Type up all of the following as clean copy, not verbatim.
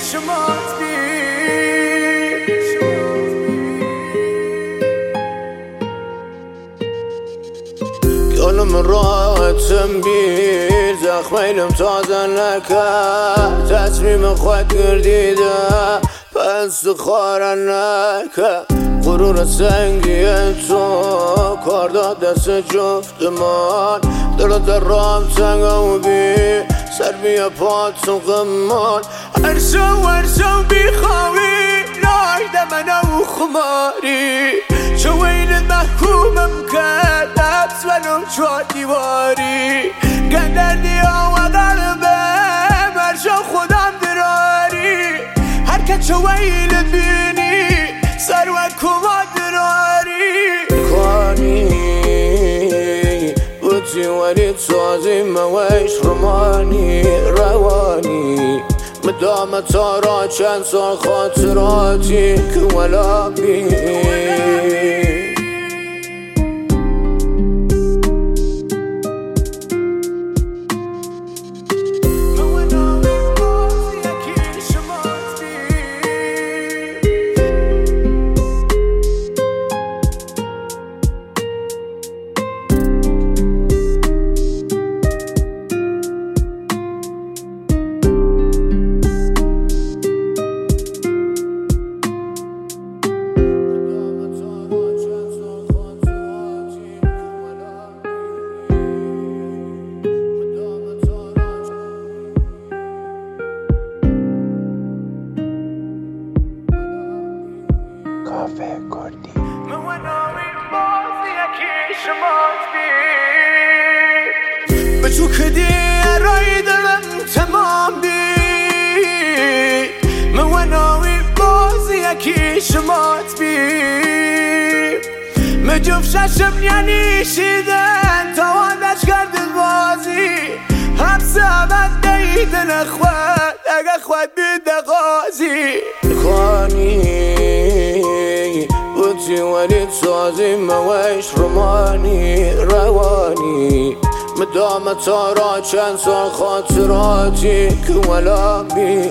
شمات بی گلم راحتم بیر زخمینم تازه نکرد تصمیم خود گردیده پس خواره نکرد غرور سنگی تو کار داد دست جفتمان در رام تنگم بی سر بیا پات و غمان ارسو بیخواهی نایده من و خماری چوین محکومم کرد حبس ولو چوار دیواری گندردی ها و قلبم ارشا خودم دراری هرکت چوین بینی سر و کما دراری کانی بودی ولی تازی مویش رومانی روانی مدام تارا چند سال خاطراتی که ولا بی کافه کردی بچو کدی رای دلم تمام بی مواناوی بازی یکی شمات بی مجوف ششم یعنی شیدن توانش کرد بازی حبس عبد دیدن خواد اگه خواد بیده غازی خانی بودی ولی تازی مویش رومانی روانی مدام تارا چند سال خاطراتی که ولا بی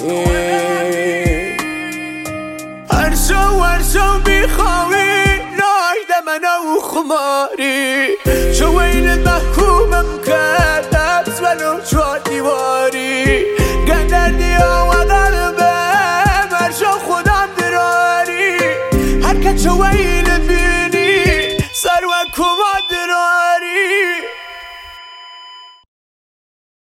ارسو بیخواهی نایده من و خماری چوین محکومم کرد حبس ولو چوار دیوار